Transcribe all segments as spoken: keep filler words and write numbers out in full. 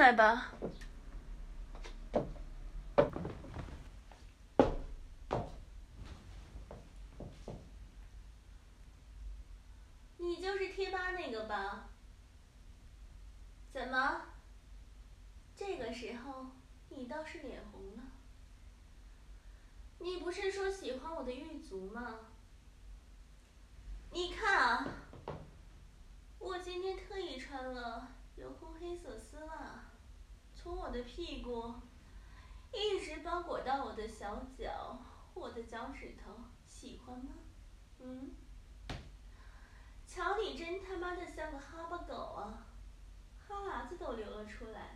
来吧。你就是贴吧那个吧？怎么？这个时候你倒是脸红了。你不是说喜欢我的玉足吗？你看啊，我今天特意穿了镂空黑色丝袜，从我的屁股一直包裹到我的小脚，我的脚趾头，喜欢吗？嗯？瞧你真他妈的像个哈巴狗啊，哈喇子都流了出来。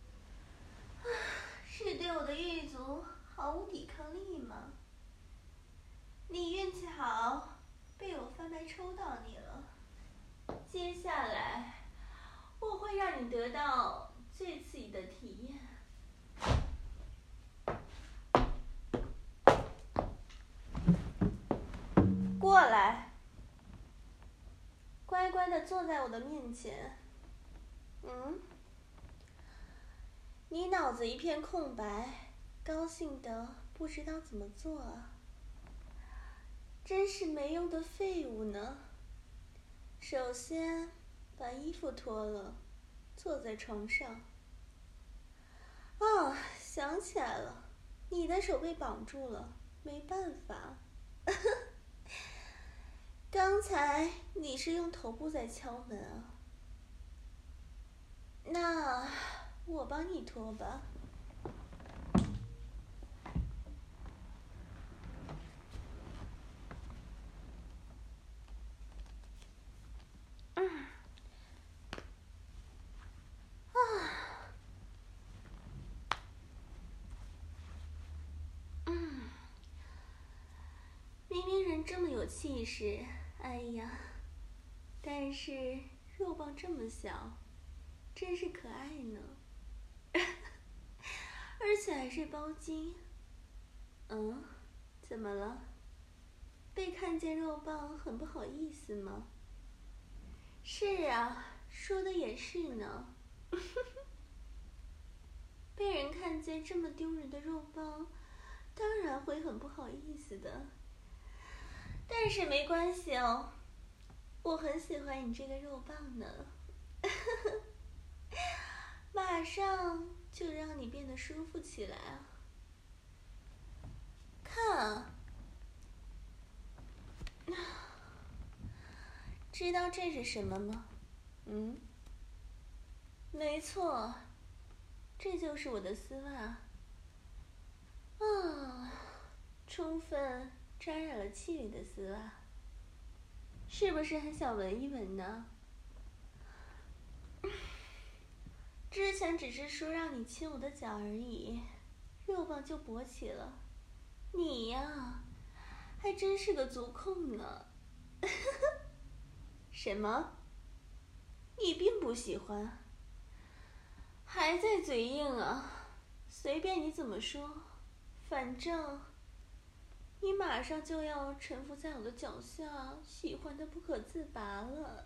是对我的玉足毫无抵抗力吗？你运气好，被我翻牌抽到你了。接下来，我会让你得到最刺激的体验。过来，乖乖地坐在我的面前。嗯？你脑子一片空白，高兴得不知道怎么做啊。真是没用的废物呢。首先，把衣服脱了，坐在床上。啊，想起来了，你的手被绑住了，没办法。刚才你是用头部在敲门啊？那我帮你脱吧。嗯。啊。嗯。明明人这么有气势，哎呀，但是肉棒这么小，真是可爱呢。而且还是包茎。嗯？怎么了？被看见肉棒很不好意思吗？是啊，说的也是呢。被人看见这么丢人的肉棒，当然会很不好意思的。但是没关系哦，我很喜欢你这个肉棒呢。马上就让你变得舒服起来啊！看啊，知道这是什么吗？嗯？没错，这就是我的丝袜。啊，充分沾染了气味的丝袜，是不是很想闻一闻呢？之前只是说让你亲我的脚而已，肉棒就勃起了。你呀，还真是个足控呢。什么？你并不喜欢？还在嘴硬啊？随便你怎么说，反正你马上就要臣服在我的脚下，喜欢的不可自拔了。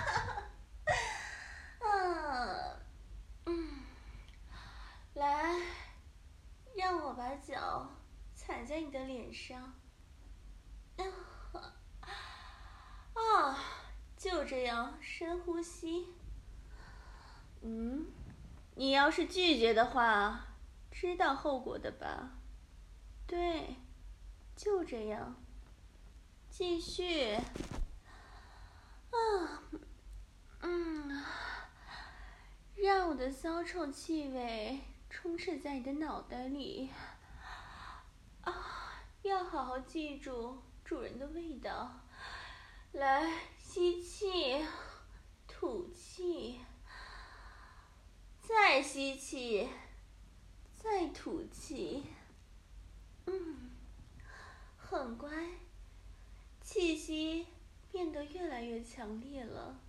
啊，嗯，来，让我把脚踩在你的脸上。啊，就这样，深呼吸。嗯，你要是拒绝的话，知道后果的吧？对，就这样。继续。啊，嗯，让我的骚臭气味充斥在你的脑袋里。啊，要好好记住主人的味道。来，吸气，吐气，再吸气，再吐气。嗯，很乖，气息变得越来越强烈了。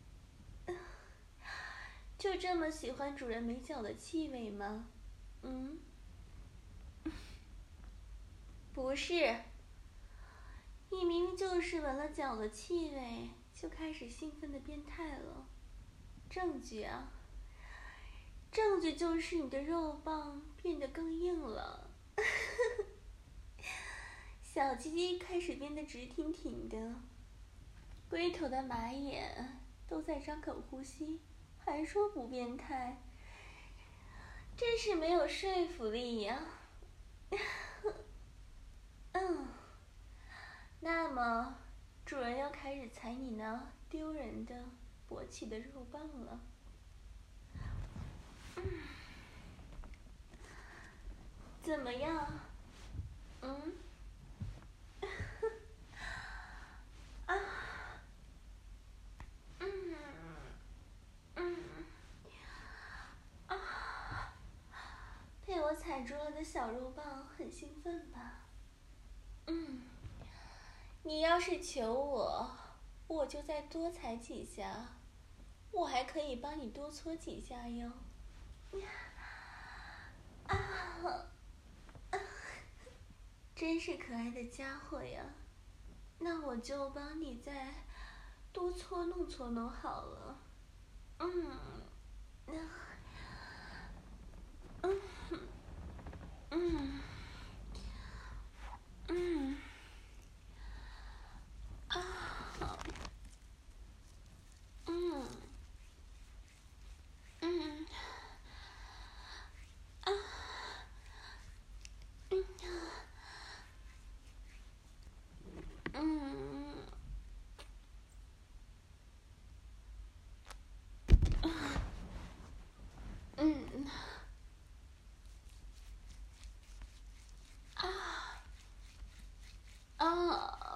就这么喜欢主人美脚的气味吗？嗯？不是，你明明就是闻了脚的气味就开始兴奋的变态了。证据啊， 证据就是你的肉棒变得更硬了，小鸡鸡开始变得直挺挺的，龟头的马眼都在张口呼吸，还说不变态，真是没有说服力呀。嗯，那么主人要开始踩你那丢人的勃起的肉棒了。嗯，怎么样？嗯，啊，嗯，嗯，啊，被我踩住了的小肉棒很兴奋吧？嗯，你要是求我，我就再多踩几下，我还可以帮你多搓几下哟。啊，真是可爱的家伙呀！那我就帮你再多搓弄搓弄好了。嗯，那，嗯，嗯，嗯，啊，嗯，嗯，啊，嗯，嗯，嗯，啊，啊。